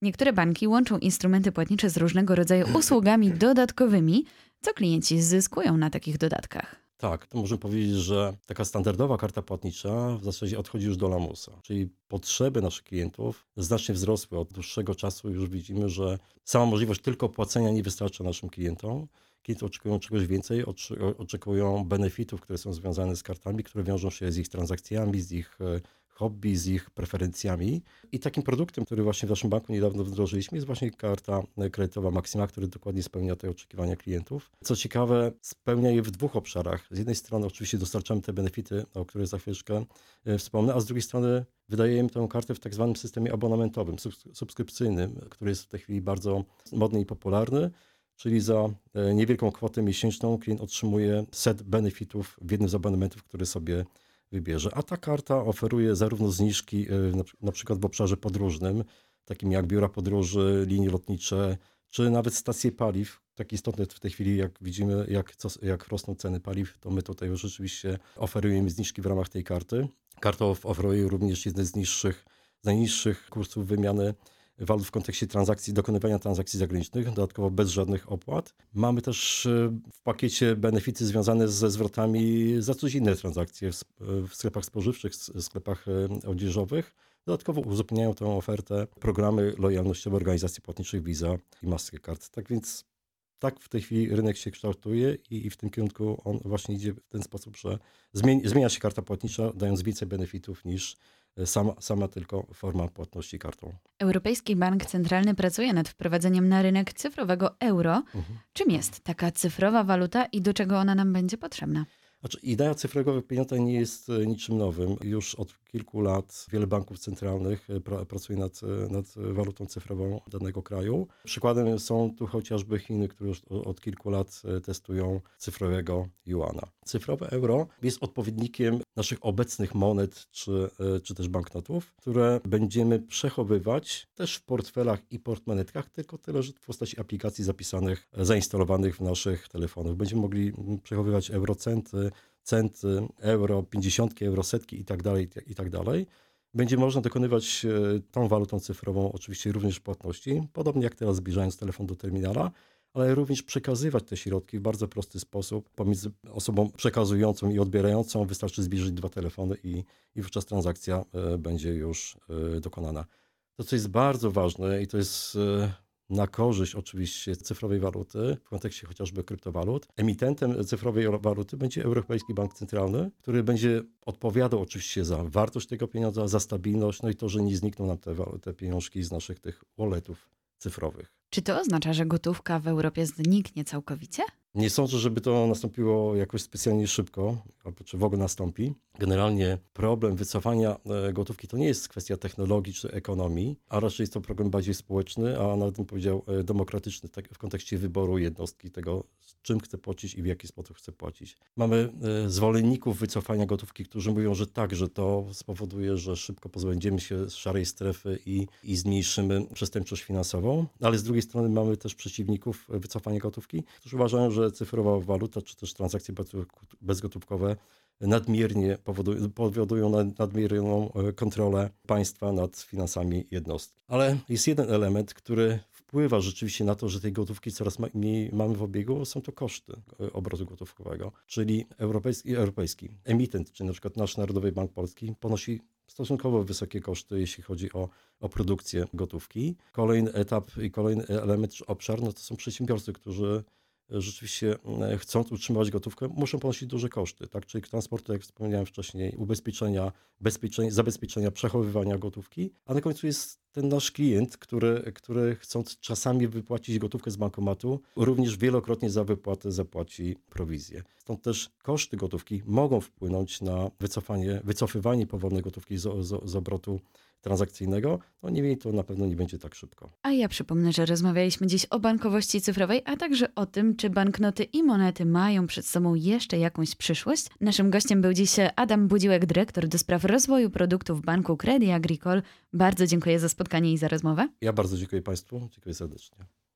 Niektóre banki łączą instrumenty płatnicze z różnego rodzaju usługami dodatkowymi. Co klienci zyskują na takich dodatkach? Tak, to możemy powiedzieć, że taka standardowa karta płatnicza w zasadzie odchodzi już do lamusa. Czyli potrzeby naszych klientów znacznie wzrosły. Od dłuższego czasu już widzimy, że sama możliwość tylko płacenia nie wystarcza naszym klientom. Klienci oczekują czegoś więcej, oczekują benefitów, które są związane z kartami, które wiążą się z ich transakcjami, z ich hobby, z ich preferencjami. I takim produktem, który właśnie w naszym banku niedawno wdrożyliśmy, jest właśnie karta kredytowa Maxima, która dokładnie spełnia te oczekiwania klientów. Co ciekawe, spełnia je w dwóch obszarach. Z jednej strony oczywiście dostarczamy te benefity, o których za chwileczkę wspomnę, a z drugiej strony wydajemy tę kartę w tak zwanym systemie abonamentowym, subskrypcyjnym, który jest w tej chwili bardzo modny i popularny. Czyli za niewielką kwotę miesięczną klient otrzymuje set benefitów w jednym z abonamentów, który sobie wybierze. A ta karta oferuje zarówno zniżki na przykład w obszarze podróżnym, takim jak biura podróży, linie lotnicze, czy nawet stacje paliw. Tak istotne w tej chwili, jak widzimy, jak rosną ceny paliw, to my tutaj już rzeczywiście oferujemy zniżki w ramach tej karty. Karta oferuje również jeden z najniższych kursów wymiany walut w kontekście dokonywania transakcji zagranicznych, dodatkowo bez żadnych opłat. Mamy też w pakiecie benefity związane ze zwrotami za coś inne transakcje w sklepach spożywczych, sklepach odzieżowych. Dodatkowo uzupełniają tę ofertę programy lojalnościowe organizacji płatniczych Visa i Mastercard. Tak więc tak w tej chwili rynek się kształtuje i w tym kierunku on właśnie idzie w ten sposób, że zmienia się karta płatnicza, dając więcej benefitów niż sama tylko forma płatności kartą. Europejski Bank Centralny pracuje nad wprowadzeniem na rynek cyfrowego euro. Czym jest taka cyfrowa waluta i do czego ona nam będzie potrzebna? Znaczy, idea cyfrowego pieniądza nie jest niczym nowym. Już od kilku lat wiele banków centralnych pracuje nad walutą cyfrową danego kraju. Przykładem są tu chociażby Chiny, które już od kilku lat testują cyfrowego juana. Cyfrowe euro jest odpowiednikiem naszych obecnych monet czy też banknotów, które będziemy przechowywać też w portfelach i portmonetkach, tylko tyle, że w postaci aplikacji zainstalowanych w naszych telefonach. Będziemy mogli przechowywać eurocenty, centy, euro, 50, eurosetki i tak dalej. Będzie można dokonywać tą walutą cyfrową oczywiście również płatności, podobnie jak teraz zbliżając telefon do terminala, ale również przekazywać te środki w bardzo prosty sposób pomiędzy osobą przekazującą i odbierającą. Wystarczy zbliżyć dwa telefony i wówczas transakcja będzie już dokonana. To, co jest bardzo ważne i to jest na korzyść oczywiście cyfrowej waluty w kontekście chociażby kryptowalut. Emitentem cyfrowej waluty będzie Europejski Bank Centralny, który będzie odpowiadał oczywiście za wartość tego pieniądza, za stabilność, no i to, że nie znikną nam te pieniążki z naszych tych walletów cyfrowych. Czy to oznacza, że gotówka w Europie zniknie całkowicie? Nie sądzę, żeby to nastąpiło jakoś specjalnie szybko, albo czy w ogóle nastąpi. Generalnie problem wycofania gotówki to nie jest kwestia technologii czy ekonomii, a raczej jest to problem bardziej społeczny, a nawet bym powiedział demokratyczny, tak, w kontekście wyboru jednostki, tego z czym chce płacić i w jaki sposób chce płacić. Mamy zwolenników wycofania gotówki, którzy mówią, że tak, że to spowoduje, że szybko pozbędziemy się szarej strefy i zmniejszymy przestępczość finansową, ale z drugiej strony mamy też przeciwników wycofania gotówki, którzy uważają, że cyfrowa waluta czy też transakcje bezgotówkowe powodują nadmierną kontrolę państwa nad finansami jednostki. Ale jest jeden element, który wpływa rzeczywiście na to, że tej gotówki coraz mniej mamy w obiegu, są to koszty obrotu gotówkowego. Czyli europejski emitent, czyli na przykład nasz Narodowy Bank Polski ponosi stosunkowo wysokie koszty, jeśli chodzi o produkcję gotówki. Kolejny etap i kolejny element czy obszar, no to są przedsiębiorcy, którzy rzeczywiście chcąc utrzymywać gotówkę, muszą ponosić duże koszty, tak? Czyli transportu, jak wspomniałem wcześniej, ubezpieczenia, zabezpieczenia, przechowywania gotówki, a na końcu jest ten nasz klient, który chcąc czasami wypłacić gotówkę z bankomatu, również wielokrotnie za wypłatę zapłaci prowizję. Stąd też koszty gotówki mogą wpłynąć na wycofywanie powolnej gotówki z obrotu transakcyjnego, no niemniej to na pewno nie będzie tak szybko. A ja przypomnę, że rozmawialiśmy dziś o bankowości cyfrowej, a także o tym, czy banknoty i monety mają przed sobą jeszcze jakąś przyszłość. Naszym gościem był dziś Adam Budziłek, dyrektor do spraw rozwoju produktów Banku Crédit Agricole. Bardzo dziękuję za spotkanie i za rozmowę. Ja bardzo dziękuję Państwu, dziękuję serdecznie.